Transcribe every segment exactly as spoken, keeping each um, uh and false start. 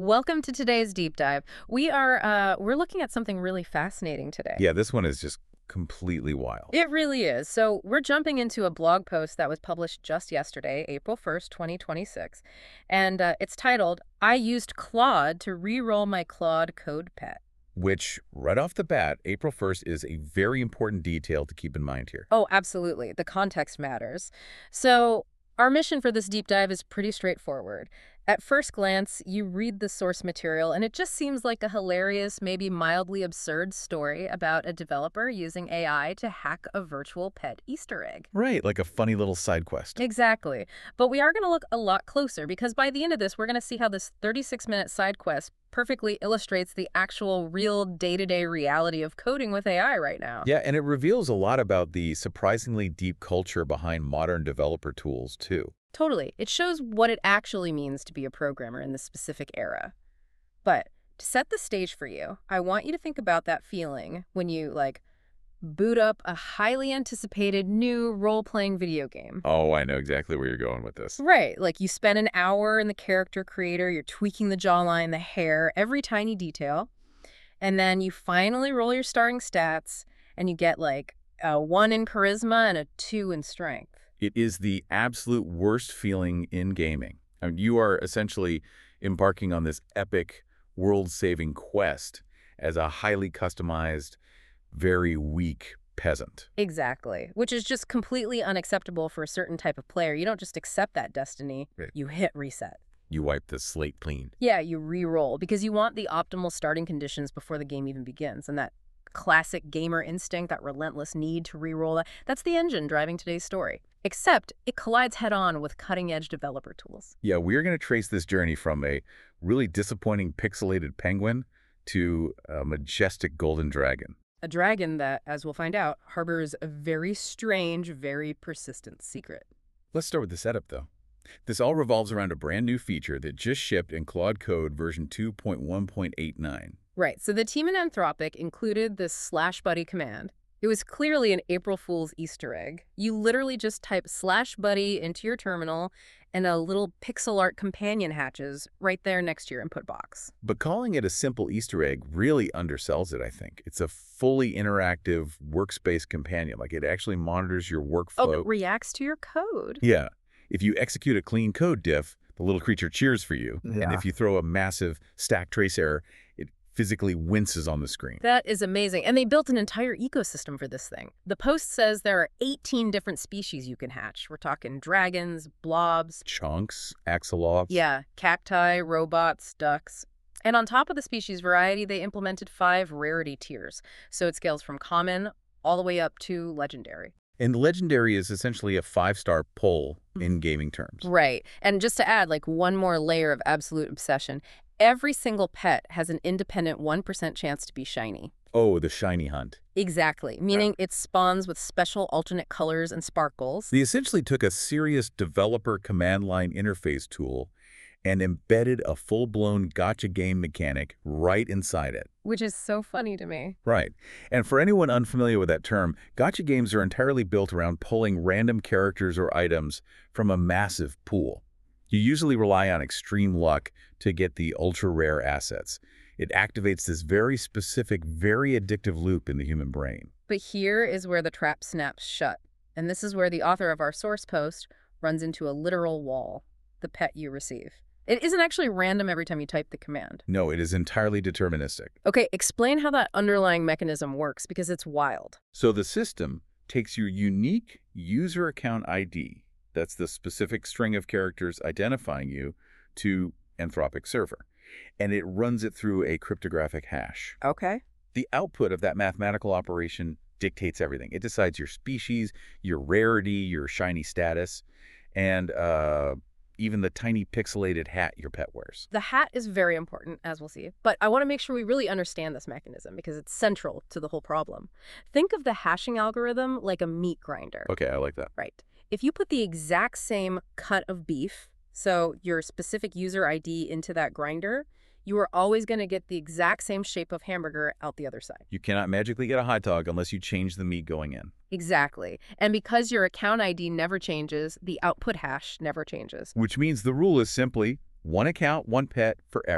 Welcome to today's deep dive. We are uh, we're looking at something really fascinating today. Yeah, this one is just completely wild. It really is. So we're jumping into a blog post that was published just yesterday, April first, twenty twenty-six. And uh, it's titled, I used Claude to re-roll my Claude code pet. Which, right off the bat, April first is a very important detail to keep in mind here. Oh, absolutely. The context matters. So our mission for this deep dive is pretty straightforward. At first glance, you read the source material, and it just seems like a hilarious, maybe mildly absurd story about a developer using A I to hack a virtual pet Easter egg. Right, like a funny little side quest. Exactly. But we are going to look a lot closer, because by the end of this, we're going to see how this thirty-six minute side quest perfectly illustrates the actual real day-to-day reality of coding with A I right now. Yeah, and it reveals a lot about the surprisingly deep culture behind modern developer tools, too. Totally. It shows what it actually means to be a programmer in this specific era. But to set the stage for you, I want you to think about that feeling when you, like, boot up a highly anticipated new role-playing video game. Oh, I know exactly where you're going with this. Right. Like, you spend an hour in the character creator, you're tweaking the jawline, the hair, every tiny detail. And then you finally roll your starting stats, and you get, like, a one in charisma and a two in strength. It is the absolute worst feeling in gaming. I mean, you are essentially embarking on this epic, world-saving quest as a highly customized, very weak peasant. Exactly, which is just completely unacceptable for a certain type of player. You don't just accept that destiny, Right. You hit reset. You wipe the slate clean. Yeah, you re-roll, because you want the optimal starting conditions before the game even begins, and that classic gamer instinct, that relentless need to re-roll, that, that's the engine driving today's story. Except it collides head-on with cutting-edge developer tools. Yeah, we're going to trace this journey from a really disappointing pixelated penguin to a majestic golden dragon. A dragon that, as we'll find out, harbors a very strange, very persistent secret. Let's start with the setup, though. This all revolves around a brand new feature that just shipped in Claude Code version two point one point eight nine. Right, so the team in Anthropic included this slash buddy command. It was clearly an April Fool's Easter egg. You literally just type slash buddy into your terminal, and a little pixel art companion hatches right there next to your input box. But calling it a simple Easter egg really undersells it, I think. It's a fully interactive workspace companion. Like, it actually monitors your workflow. Oh, it reacts to your code. Yeah. If you execute a clean code diff, the little creature cheers for you. Yeah. And if you throw a massive stack trace error, it physically winces on the screen. That is amazing. And they built an entire ecosystem for this thing. The post says there are eighteen different species you can hatch. We're talking dragons, blobs. Chunks, axolotls. Yeah, cacti, robots, ducks. And on top of the species variety, they implemented five rarity tiers. So it scales from common all the way up to legendary. And legendary is essentially a five-star pull in gaming terms. Right. And just to add, like, one more layer of absolute obsession, every single pet has an independent one percent chance to be shiny. Oh, the shiny hunt. Exactly, meaning it spawns with special alternate colors and sparkles. They essentially took a serious developer command line interface tool and embedded a full-blown gacha game mechanic right inside it. Which is so funny to me. Right. And for anyone unfamiliar with that term, gacha games are entirely built around pulling random characters or items from a massive pool. You usually rely on extreme luck to get the ultra-rare assets. It activates this very specific, very addictive loop in the human brain. But here is where the trap snaps shut. And this is where the author of our source post runs into a literal wall, the pet you receive. It isn't actually random every time you type the command. No, it is entirely deterministic. Okay, explain how that underlying mechanism works, because it's wild. So the system takes your unique user account I D, that's the specific string of characters identifying you, to Anthropic server, and it runs it through a cryptographic hash. Okay. The output of that mathematical operation dictates everything. It decides your species, your rarity, your shiny status, and uh, even the tiny pixelated hat your pet wears. The hat is very important, as we'll see, but I want to make sure we really understand this mechanism because it's central to the whole problem. Think of the hashing algorithm like a meat grinder. Okay, I like that. Right. If you put the exact same cut of beef, so your specific user I D, into that grinder, you are always going to get the exact same shape of hamburger out the other side. You cannot magically get a hot dog unless you change the meat going in. Exactly. And because your account I D never changes, the output hash never changes. Which means the rule is simply one account, one pet forever.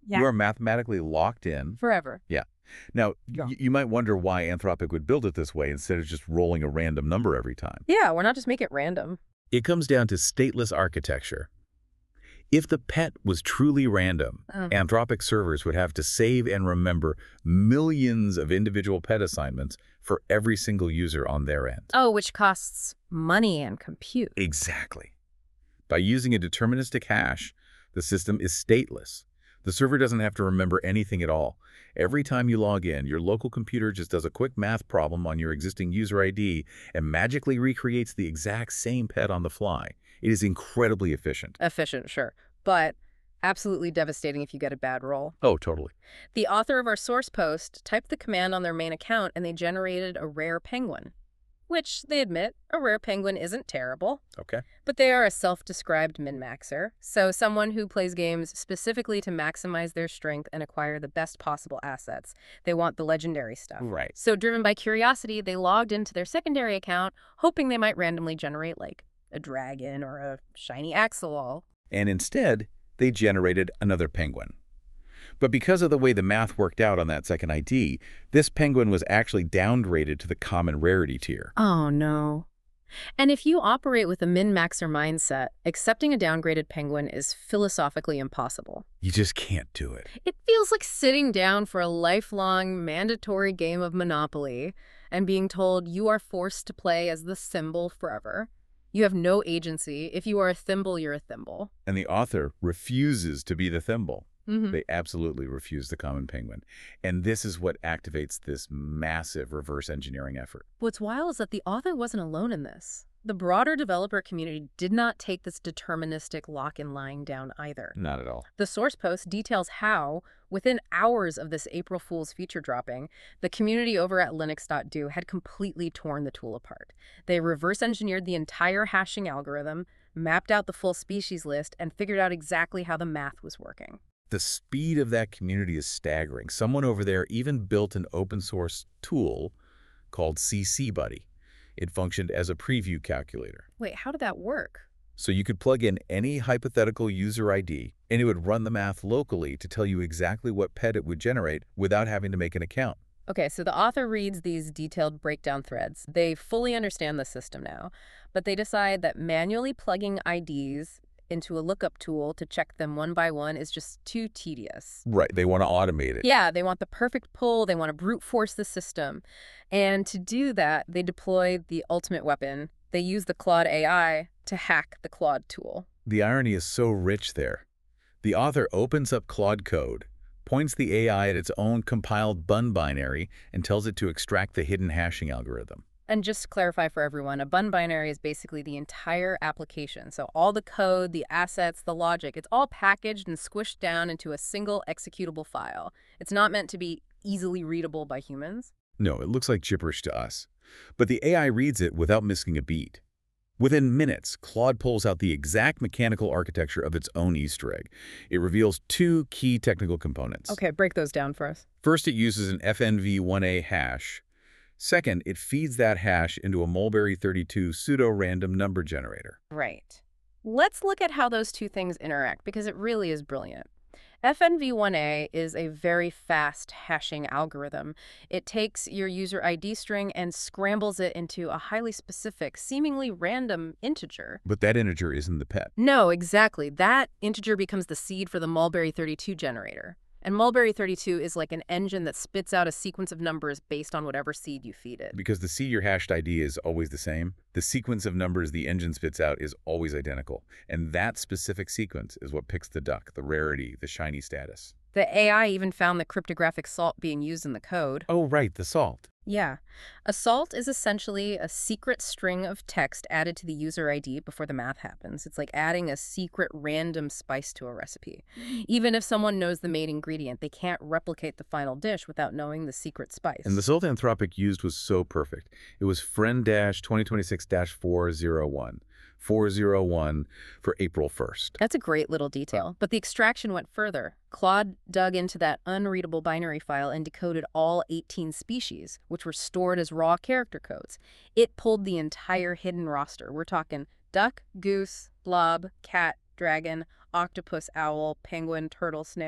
You are mathematically locked in. Forever. Yeah. Now, Yeah. y you might wonder why Anthropic would build it this way instead of just rolling a random number every time. Yeah, we're not just make it random. It comes down to stateless architecture. If the pet was truly random, Oh. Anthropic servers would have to save and remember millions of individual pet assignments for every single user on their end. Oh, which costs money and compute. Exactly. By using a deterministic hash, the system is stateless. The server doesn't have to remember anything at all. Every time you log in, your local computer just does a quick math problem on your existing user I D and magically recreates the exact same pet on the fly. It is incredibly efficient. Efficient, sure, but absolutely devastating if you get a bad roll. Oh, totally. The author of our source post typed the command on their main account and they generated a rare penguin, which they admit a rare penguin isn't terrible. Okay. But they are a self-described min-maxer, so someone who plays games specifically to maximize their strength and acquire the best possible assets. They want the legendary stuff. Right. So driven by curiosity, they logged into their secondary account, hoping they might randomly generate, like, a dragon or a shiny axolotl. And instead, they generated another penguin. But because of the way the math worked out on that second I D, this penguin was actually downgraded to the common rarity tier. Oh, no. And if you operate with a min-maxer mindset, accepting a downgraded penguin is philosophically impossible. You just can't do it. It feels like sitting down for a lifelong, mandatory game of Monopoly and being told you are forced to play as the thimble forever. You have no agency. If you are a thimble, you're a thimble. And the author refuses to be the thimble. Mm-hmm. They absolutely refuse the common penguin. And this is what activates this massive reverse engineering effort. What's wild is that the author wasn't alone in this. The broader developer community did not take this deterministic lock-in lying down either. Not at all. The source post details how, within hours of this April Fool's feature dropping, the community over at Linux dot do had completely torn the tool apart. They reverse engineered the entire hashing algorithm, mapped out the full species list, and figured out exactly how the math was working. The speed of that community is staggering. Someone over there even built an open source tool called C C Buddy. It functioned as a preview calculator. Wait, how did that work? So you could plug in any hypothetical user I D, and it would run the math locally to tell you exactly what pet it would generate without having to make an account. Okay, so the author reads these detailed breakdown threads. They fully understand the system now, but they decide that manually plugging I Ds into a lookup tool to check them one by one is just too tedious. Right, they want to automate it. Yeah, they want the perfect pull. They want to brute force the system. And to do that, they deploy the ultimate weapon. They use the Claude A I to hack the Claude tool. The irony is so rich there. The author opens up Claude Code, points the A I at its own compiled bun binary, and tells it to extract the hidden hashing algorithm. And just to clarify for everyone, a bun binary is basically the entire application. So all the code, the assets, the logic, it's all packaged and squished down into a single executable file. It's not meant to be easily readable by humans. No, it looks like gibberish to us. But the A I reads it without missing a beat. Within minutes, Claude pulls out the exact mechanical architecture of its own Easter egg. It reveals two key technical components. Okay, break those down for us. First, it uses an F N V one A hash. Second, it feeds that hash into a Mulberry thirty-two pseudo-random number generator. Right. Let's look at how those two things interact, because it really is brilliant. F N V one A is a very fast hashing algorithm. It takes your user I D string and scrambles it into a highly specific, seemingly random integer. But that integer isn't the pet. No, exactly. That integer becomes the seed for the Mulberry thirty-two generator. And Mulberry thirty-two is like an engine that spits out a sequence of numbers based on whatever seed you feed it. Because the seed your hashed I D is always the same, the sequence of numbers the engine spits out is always identical. And that specific sequence is what picks the duck, the rarity, the shiny status. The A I even found the cryptographic salt being used in the code. Oh, right, the salt. Yeah. A salt is essentially a secret string of text added to the user I D before the math happens. It's like adding a secret random spice to a recipe. Even if someone knows the main ingredient, they can't replicate the final dish without knowing the secret spice. And the salt Anthropic used was so perfect. It was friend twenty twenty-six dash four oh one. four oh one for April first. That's a great little detail. But the extraction went further. Claude dug into that unreadable binary file and decoded all eighteen species, which were stored as raw character codes. It pulled the entire hidden roster. We're talking duck, goose, blob, cat, dragon, octopus, owl, penguin, turtle, snail.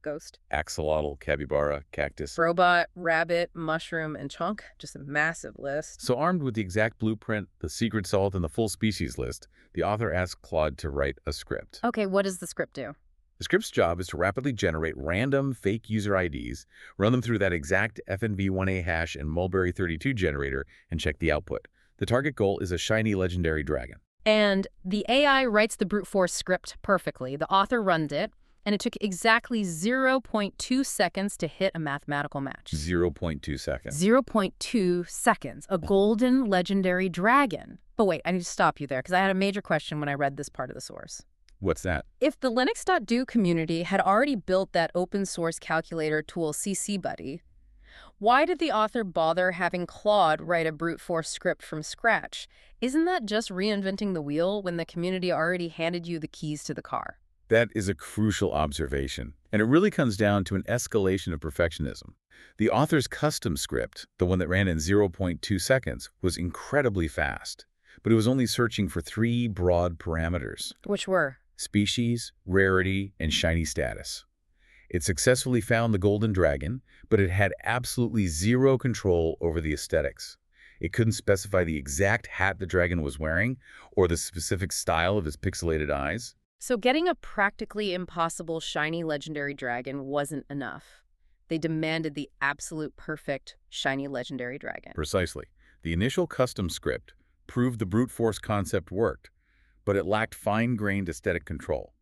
ghost. Axolotl, capybara, cactus. Robot, rabbit, mushroom, and chunk. Just a massive list. So armed with the exact blueprint, the secret salt, and the full species list, the author asked Claude to write a script. Okay, what does the script do? The script's job is to rapidly generate random fake user I Ds, run them through that exact F N V one A hash and Mulberry thirty-two generator, and check the output. The target goal is a shiny legendary dragon. And the A I writes the brute force script perfectly. The author runs it, and it took exactly zero point two seconds to hit a mathematical match. zero point two seconds. zero point two seconds. A golden legendary dragon. But wait, I need to stop you there because I had a major question when I read this part of the source. What's that? If the Linux.do community had already built that open source calculator tool C C Buddy, why did the author bother having Claude write a brute force script from scratch? Isn't that just reinventing the wheel when the community already handed you the keys to the car? That is a crucial observation, and it really comes down to an escalation of perfectionism. The author's custom script, the one that ran in zero point two seconds, was incredibly fast, but it was only searching for three broad parameters: Which were? species, rarity, and shiny status. It successfully found the golden dragon, but it had absolutely zero control over the aesthetics. It couldn't specify the exact hat the dragon was wearing or the specific style of his pixelated eyes. So getting a practically impossible shiny legendary dragon wasn't enough. They demanded the absolute perfect shiny legendary dragon. Precisely. The initial custom script proved the brute force concept worked, but it lacked fine-grained aesthetic control.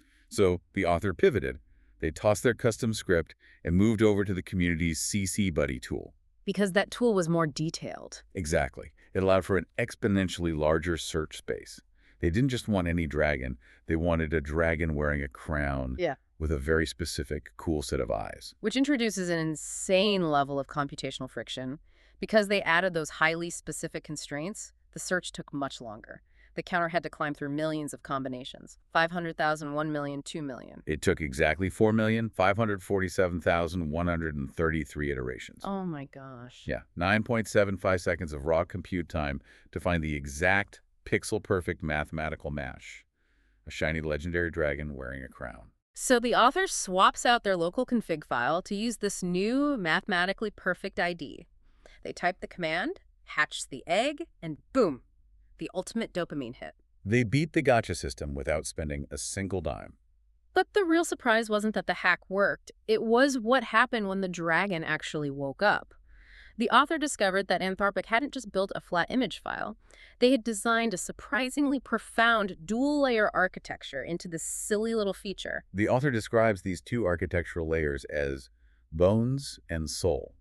So the author pivoted. They tossed their custom script and moved over to the community's C C Buddy tool. Because that tool was more detailed. Exactly. It allowed for an exponentially larger search space. They didn't just want any dragon. They wanted a dragon wearing a crown Yeah. with a very specific, cool set of eyes. Which introduces an insane level of computational friction. Because they added those highly specific constraints, the search took much longer. The counter had to climb through millions of combinations. five hundred thousand, one million, two million. It took exactly four million, five hundred forty-seven thousand, one hundred thirty-three iterations. Oh my gosh. Yeah, nine point seven five seconds of raw compute time to find the exact pixel-perfect mathematical match. A shiny legendary dragon wearing a crown. So the author swaps out their local config file to use this new mathematically perfect I D. They type the command, hatch the egg, and boom, the ultimate dopamine hit. They beat the gotcha system without spending a single dime. But the real surprise wasn't that the hack worked. It was what happened when the dragon actually woke up. The author discovered that Anthropic hadn't just built a flat image file. They had designed a surprisingly profound dual-layer architecture into this silly little feature. The author describes these two architectural layers as bones and soul.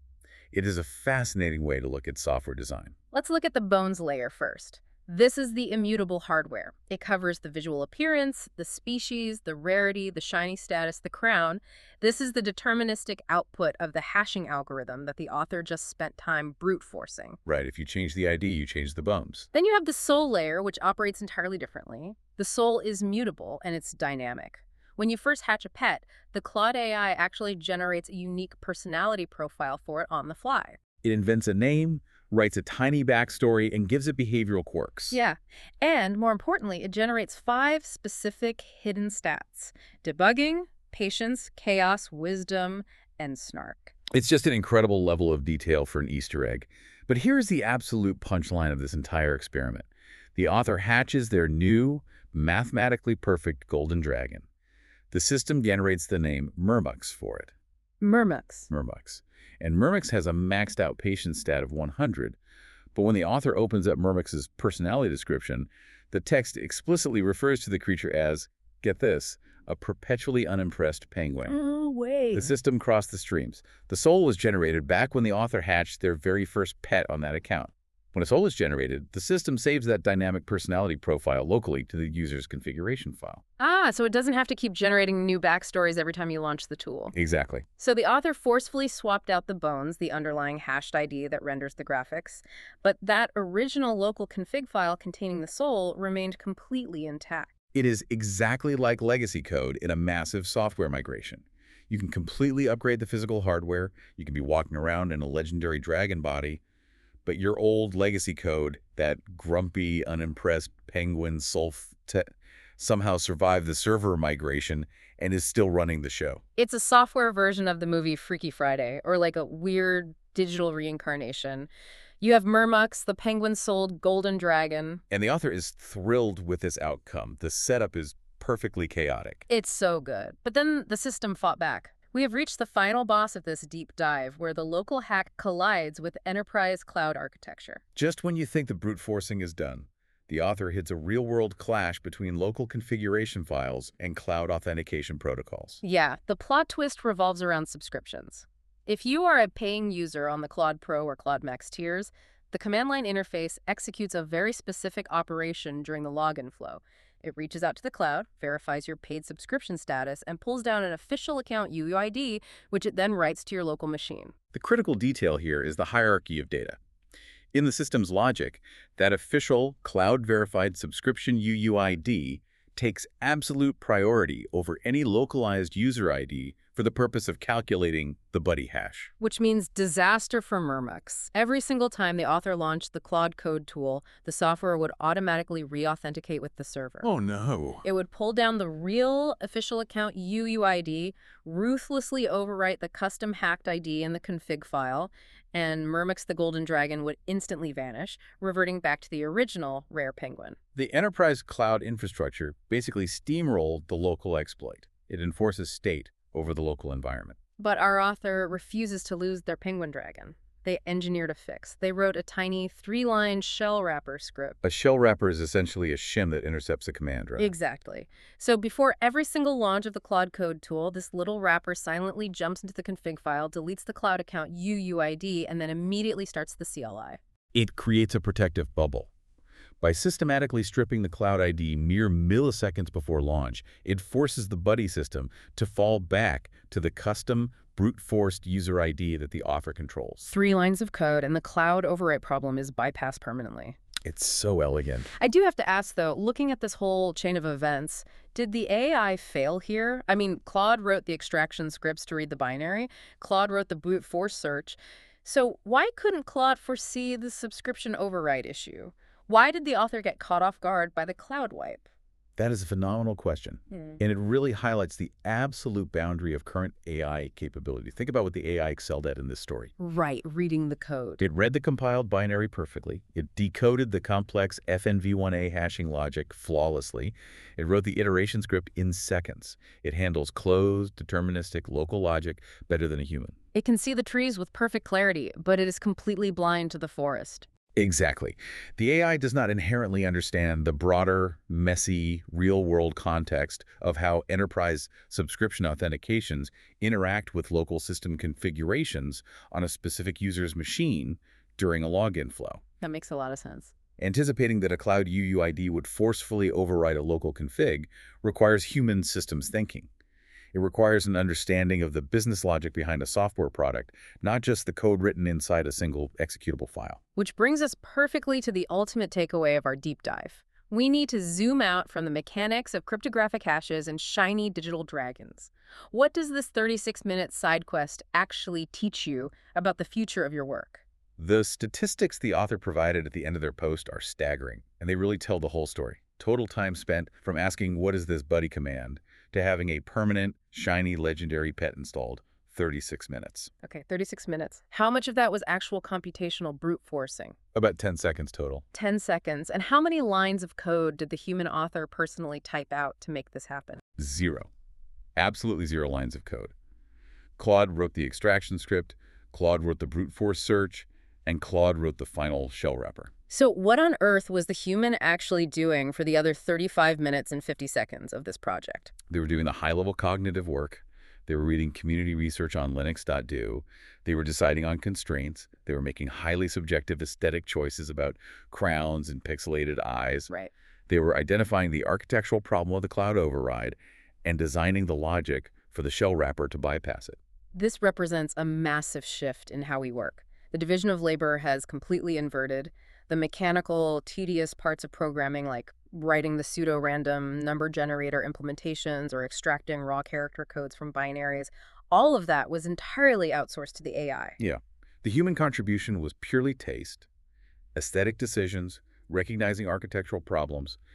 It is a fascinating way to look at software design. Let's look at the bones layer first. This is the immutable hardware. It covers the visual appearance, the species, the rarity, the shiny status, the crown. This is the deterministic output of the hashing algorithm that the author just spent time brute forcing. Right, if you change the I D, you change the bones. Then you have the soul layer, which operates entirely differently. The soul is mutable and it's dynamic. When you first hatch a pet, the Claude A I actually generates a unique personality profile for it on the fly. It invents a name, writes a tiny backstory, and gives it behavioral quirks. Yeah, and more importantly, it generates five specific hidden stats: debugging, patience, chaos, wisdom, and snark. It's just an incredible level of detail for an Easter egg. But here's the absolute punchline of this entire experiment. The author hatches their new, mathematically perfect golden dragon. The system generates the name Murmux for it. Murmux. Murmux. And Murmux has a maxed out patience stat of one hundred, but when the author opens up Murmux's personality description, the text explicitly refers to the creature as, get this, a perpetually unimpressed penguin. Oh, wait. The system crossed the streams. The soul was generated back when the author hatched their very first pet on that account. When a soul is generated, the system saves that dynamic personality profile locally to the user's configuration file. Ah, so it doesn't have to keep generating new backstories every time you launch the tool. Exactly. So the author forcefully swapped out the bones, the underlying hashed I D that renders the graphics, but that original local config file containing the soul remained completely intact. It is exactly like legacy code in a massive software migration. You can completely upgrade the physical hardware, you can be walking around in a legendary dragon body, but your old legacy code, that grumpy, unimpressed penguin soul somehow survived the server migration and is still running the show. It's a software version of the movie Freaky Friday, or like a weird digital reincarnation. You have Murmux, the penguin-souled golden dragon. And the author is thrilled with this outcome. The setup is perfectly chaotic. It's so good. But then the system fought back. We have reached the final boss of this deep dive, where the local hack collides with enterprise cloud architecture. Just when you think the brute forcing is done, the author hits a real-world clash between local configuration files and cloud authentication protocols. Yeah, the plot twist revolves around subscriptions. If you are a paying user on the Claude Pro or Claude Max tiers, the command line interface executes a very specific operation during the login flow. It reaches out to the cloud, verifies your paid subscription status, and pulls down an official account U U I D, which it then writes to your local machine. The critical detail here is the hierarchy of data. In the system's logic, that official cloud-verified subscription U U I D takes absolute priority over any localized user I D for the purpose of calculating the buddy hash. Which means disaster for Murmux. Every single time the author launched the Claude Code tool, the software would automatically re-authenticate with the server. Oh no. It would pull down the real official account U U I D, ruthlessly overwrite the custom hacked I D in the config file, and Murmux the Golden Dragon would instantly vanish, reverting back to the original Rare Penguin. The enterprise cloud infrastructure basically steamrolled the local exploit. It enforces state over the local environment. But our author refuses to lose their Penguin Dragon. They engineered a fix. They wrote a tiny three-line shell wrapper script. A shell wrapper is essentially a shim that intercepts a command, right? Exactly. So before every single launch of the Claude Code tool, this little wrapper silently jumps into the config file, deletes the cloud account U U I D, and then immediately starts the C L I. It creates a protective bubble. By systematically stripping the cloud I D mere milliseconds before launch, it forces the buddy system to fall back to the custom, brute-forced user I D that the author controls. Three lines of code, and the cloud overwrite problem is bypassed permanently. It's so elegant. I do have to ask, though, looking at this whole chain of events, did the A I fail here? I mean, Claude wrote the extraction scripts to read the binary. Claude wrote the brute force search. So why couldn't Claude foresee the subscription override issue? Why did the author get caught off guard by the cloud wipe? That is a phenomenal question, Hmm. and it really highlights the absolute boundary of current A I capability. Think about what the A I excelled at in this story. Right, reading the code. It read the compiled binary perfectly. It decoded the complex F N V one A hashing logic flawlessly. It wrote the iteration script in seconds. It handles closed, deterministic, local logic better than a human. It can see the trees with perfect clarity, but it is completely blind to the forest. Exactly. The A I does not inherently understand the broader, messy, real-world context of how enterprise subscription authentications interact with local system configurations on a specific user's machine during a login flow. That makes a lot of sense. Anticipating that a cloud U U I D would forcefully override a local config requires human systems thinking. It requires an understanding of the business logic behind a software product, not just the code written inside a single executable file. Which brings us perfectly to the ultimate takeaway of our deep dive. We need to zoom out from the mechanics of cryptographic hashes and shiny digital dragons. What does this thirty-six minute side quest actually teach you about the future of your work? The statistics the author provided at the end of their post are staggering, and they really tell the whole story. Total time spent from asking what is this buddy command to having a permanent, shiny, legendary pet installed, thirty-six minutes. Okay, thirty-six minutes. How much of that was actual computational brute forcing? About ten seconds total. ten seconds. And how many lines of code did the human author personally type out to make this happen? Zero. Absolutely zero lines of code. Claude wrote the extraction script, Claude wrote the brute force search, and Claude wrote the final shell wrapper. So what on earth was the human actually doing for the other thirty-five minutes and fifty seconds of this project? They were doing the high-level cognitive work. They were reading community research on Linux dot do. They were deciding on constraints. They were making highly subjective aesthetic choices about crowns and pixelated eyes. Right. They were identifying the architectural problem of the cloud override and designing the logic for the shell wrapper to bypass it. This represents a massive shift in how we work. The division of labor has completely inverted. The mechanical, tedious parts of programming, like writing the pseudo-random number generator implementations or extracting raw character codes from binaries, all of that was entirely outsourced to the A I. Yeah. The human contribution was purely taste, aesthetic decisions, recognizing architectural problems,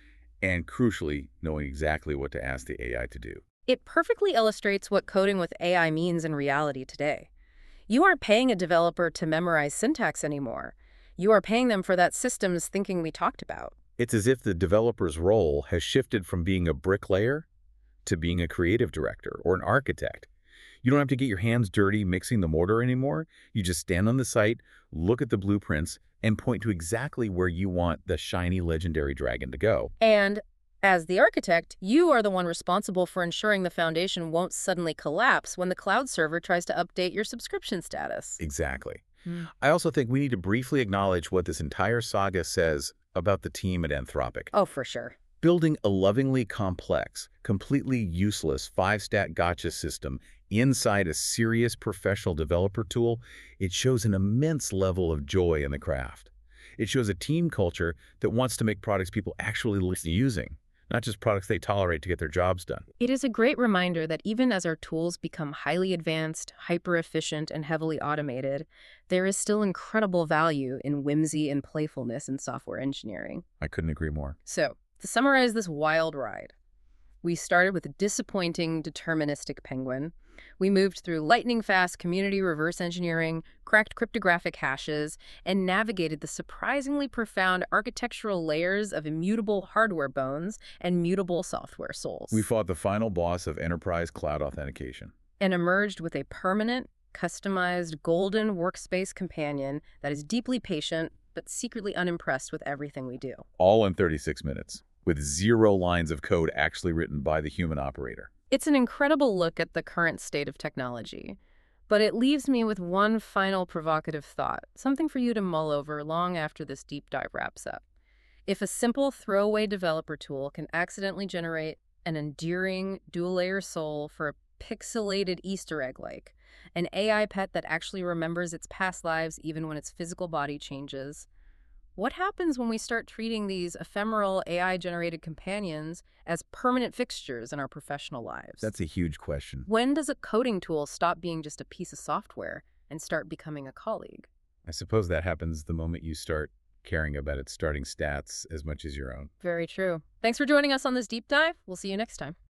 and crucially, knowing exactly what to ask the A I to do. It perfectly illustrates what coding with A I means in reality today. You aren't paying a developer to memorize syntax anymore. You are paying them for that systems thinking we talked about. It's as if the developer's role has shifted from being a bricklayer to being a creative director or an architect. You don't have to get your hands dirty mixing the mortar anymore. You just stand on the site, look at the blueprints, and point to exactly where you want the shiny legendary dragon to go. And as the architect, you are the one responsible for ensuring the foundation won't suddenly collapse when the cloud server tries to update your subscription status. Exactly. Hmm. I also think we need to briefly acknowledge what this entire saga says about the team at Anthropic. Oh, for sure. Building a lovingly complex, completely useless five-stat gotcha system inside a serious professional developer tool, it shows an immense level of joy in the craft. It shows a team culture that wants to make products people actually listen to using, not just products they tolerate to get their jobs done. It is a great reminder that even as our tools become highly advanced, hyper-efficient, and heavily automated, there is still incredible value in whimsy and playfulness in software engineering. I couldn't agree more. So, to summarize this wild ride, we started with a disappointing, deterministic penguin. We moved through lightning-fast community reverse engineering, cracked cryptographic hashes, and navigated the surprisingly profound architectural layers of immutable hardware bones and mutable software souls. We fought the final boss of enterprise cloud authentication. And emerged with a permanent, customized, golden workspace companion that is deeply patient but secretly unimpressed with everything we do. All in thirty-six minutes, with zero lines of code actually written by the human operator. It's an incredible look at the current state of technology, but it leaves me with one final provocative thought, something for you to mull over long after this deep dive wraps up. If a simple throwaway developer tool can accidentally generate an endearing dual-layer soul for a pixelated Easter egg-like, an A I pet that actually remembers its past lives even when its physical body changes, what happens when we start treating these ephemeral A I-generated companions as permanent fixtures in our professional lives? That's a huge question. When does a coding tool stop being just a piece of software and start becoming a colleague? I suppose that happens the moment you start caring about its starting stats as much as your own. Very true. Thanks for joining us on this deep dive. We'll see you next time.